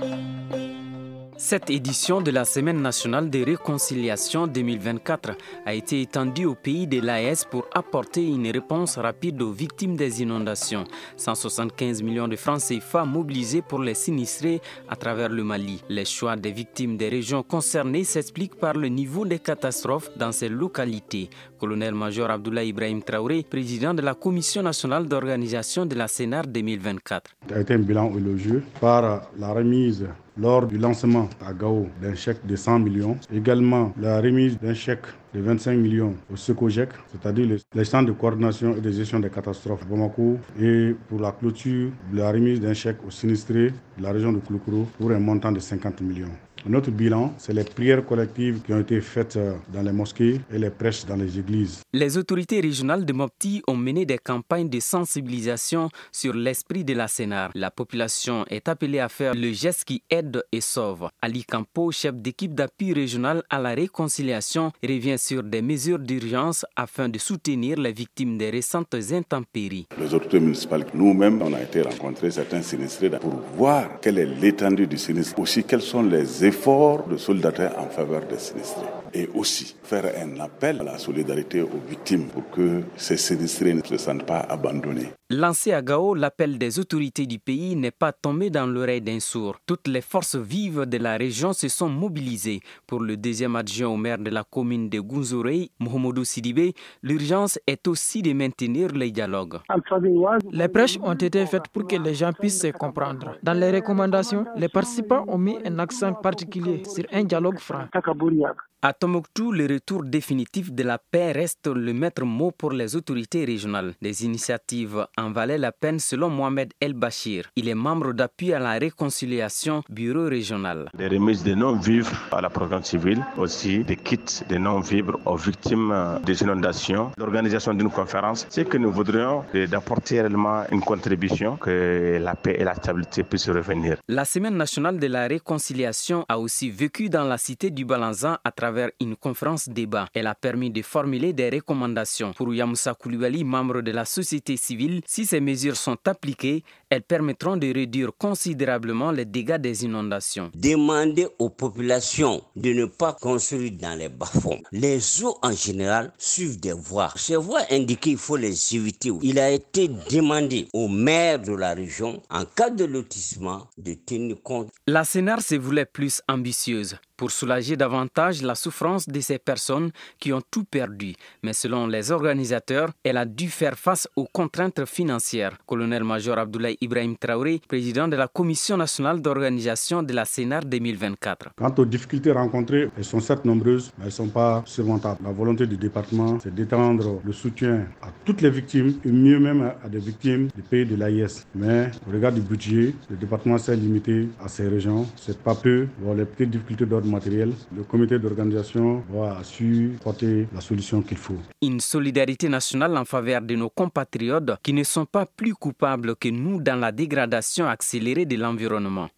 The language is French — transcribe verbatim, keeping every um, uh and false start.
Cette édition de la Semaine nationale de réconciliation deux mille vingt-quatre a été étendue au pays de l'A E S pour apporter une réponse rapide aux victimes des inondations. cent soixante-quinze millions de francs C F A mobilisés pour les sinistrés à travers le Mali. Les choix des victimes des régions concernées s'expliquent par le niveau des catastrophes dans ces localités. Colonel-major Abdoulaye Ibrahim Traoré, président de la Commission nationale d'organisation de la CNAR deux mille vingt-quatre. Il a été un bilan élogieux par la remise lors du lancement à Gao d'un chèque de cent millions, également la remise d'un chèque de vingt-cinq millions au SECOGEC, c'est-à-dire les centres de coordination et de gestion des catastrophes à Bamako, et pour la clôture, la remise d'un chèque aux sinistrés de la région de Kouloukro pour un montant de cinquante millions. Notre bilan, c'est les prières collectives qui ont été faites dans les mosquées et les prêches dans les églises. Les autorités régionales de Mopti ont mené des campagnes de sensibilisation sur l'esprit de la CNAR. La population est appelée à faire le geste qui aide et sauve. Ali Campo, chef d'équipe d'appui régional à la réconciliation, revient sur des mesures d'urgence afin de soutenir les victimes des récentes intempéries. Les autorités municipales, nous-mêmes, on a été rencontrer certains sinistrés pour voir quelle est l'étendue du sinistre, aussi quels sont les efforts de solidarité en faveur des sinistrés. Et aussi faire un appel à la solidarité aux victimes pour que ces sinistrés ne se sentent pas abandonnés. Lancé à Gao, l'appel des autorités du pays n'est pas tombé dans l'oreille d'un sourd. Toutes les forces vives de la région se sont mobilisées. Pour le deuxième adjoint au maire de la commune de Gounzourei, Mohamedou Sidibé, l'urgence est aussi de maintenir les dialogues. Les prêches ont été faites pour que les gens puissent se comprendre. Dans les recommandations, les participants ont mis un accent particulier sur un dialogue franc. À Tombouctou, le retour définitif de la paix reste le maître mot pour les autorités régionales. Des initiatives en valaient la peine selon Mohamed El Bachir. Il est membre d'appui à la réconciliation bureau régional. Des remises de non-vivres à la protection civile, aussi des kits de non-vivres aux victimes des inondations, l'organisation d'une conférence. Ce que nous voudrions, c'est d'apporter réellement une contribution que la paix et la stabilité puissent revenir. La Semaine nationale de la réconciliation a aussi vécu dans la cité du Balanzan à travers une conférence débat. Elle a permis de formuler des recommandations. Pour Yamoussa Koulibaly, membre de la société civile, si ces mesures sont appliquées, elles permettront de réduire considérablement les dégâts des inondations. Demander aux populations de ne pas construire dans les bas-fonds. Les eaux en général suivent des voies. Ces voies indiquées, il faut les éviter. Il a été demandé aux maires de la région, en cas de lotissement, de tenir compte. La CNAR se voulait plus ambitieuse pour soulager davantage la souffrance de ces personnes qui ont tout perdu. Mais selon les organisateurs, elle a dû faire face aux contraintes financières. Colonel-major Abdoulaye Ibrahim Traoré, président de la Commission nationale d'organisation de la CNAR deux mille vingt-quatre. Quant aux difficultés rencontrées, elles sont certes nombreuses, mais elles ne sont pas surmontables. La volonté du département, c'est d'étendre le soutien à toutes les victimes, et mieux même à des victimes du pays de l'A I S. Mais au regard du budget, le département s'est limité à ces régions. C'est pas peu. Bon, les petites difficultés d'ordre matériel, le comité d'organisation va su porter la solution qu'il faut. Une solidarité nationale en faveur de nos compatriotes qui ne sont pas plus coupables que nous dans la dégradation accélérée de l'environnement.